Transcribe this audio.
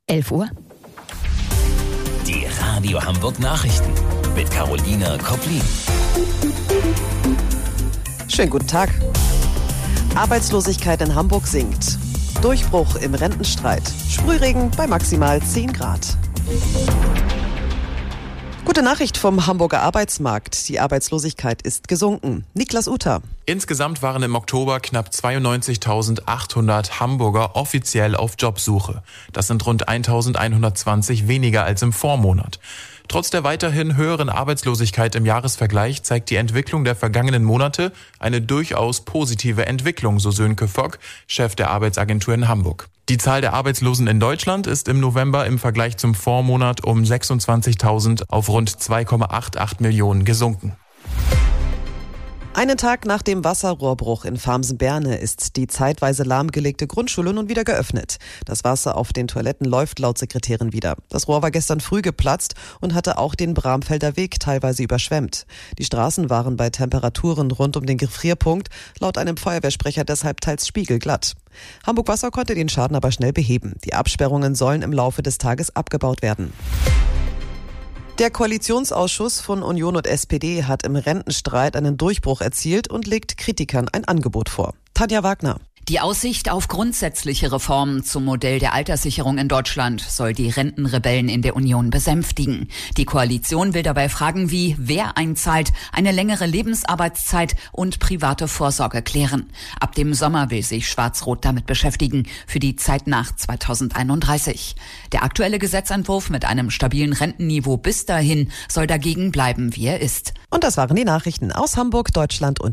11 Uhr. Die Radio Hamburg Nachrichten mit Carolina Kopplin. Schönen guten Tag. Arbeitslosigkeit in Hamburg sinkt. Durchbruch im Rentenstreit. Sprühregen bei maximal 10 Grad. Gute Nachricht vom Hamburger Arbeitsmarkt. Die Arbeitslosigkeit ist gesunken. Niklas Uter. Insgesamt waren im Oktober knapp 92.800 Hamburger offiziell auf Jobsuche. Das sind rund 1.120 weniger als im Vormonat. Trotz der weiterhin höheren Arbeitslosigkeit im Jahresvergleich zeigt die Entwicklung der vergangenen Monate eine durchaus positive Entwicklung, so Sönke Fock, Chef der Arbeitsagentur in Hamburg. Die Zahl der Arbeitslosen in Deutschland ist im November im Vergleich zum Vormonat um 26.000 auf rund 2,88 Millionen gesunken. Einen Tag nach dem Wasserrohrbruch in Farmsen-Berne ist die zeitweise lahmgelegte Grundschule nun wieder geöffnet. Das Wasser auf den Toiletten läuft laut Sekretärin wieder. Das Rohr war gestern früh geplatzt und hatte auch den Bramfelder Weg teilweise überschwemmt. Die Straßen waren bei Temperaturen rund um den Gefrierpunkt laut einem Feuerwehrsprecher deshalb teils spiegelglatt. Hamburg Wasser konnte den Schaden aber schnell beheben. Die Absperrungen sollen im Laufe des Tages abgebaut werden. Der Koalitionsausschuss von Union und SPD hat im Rentenstreit einen Durchbruch erzielt und legt Kritikern ein Angebot vor. Tanja Wagner. Die Aussicht auf grundsätzliche Reformen zum Modell der Alterssicherung in Deutschland soll die Rentenrebellen in der Union besänftigen. Die Koalition will dabei Fragen wie wer einzahlt, eine längere Lebensarbeitszeit und private Vorsorge klären. Ab dem Sommer will sich Schwarz-Rot damit beschäftigen, für die Zeit nach 2031. Der aktuelle Gesetzentwurf mit einem stabilen Rentenniveau bis dahin soll dagegen bleiben, wie er ist. Und das waren die Nachrichten aus Hamburg, Deutschland und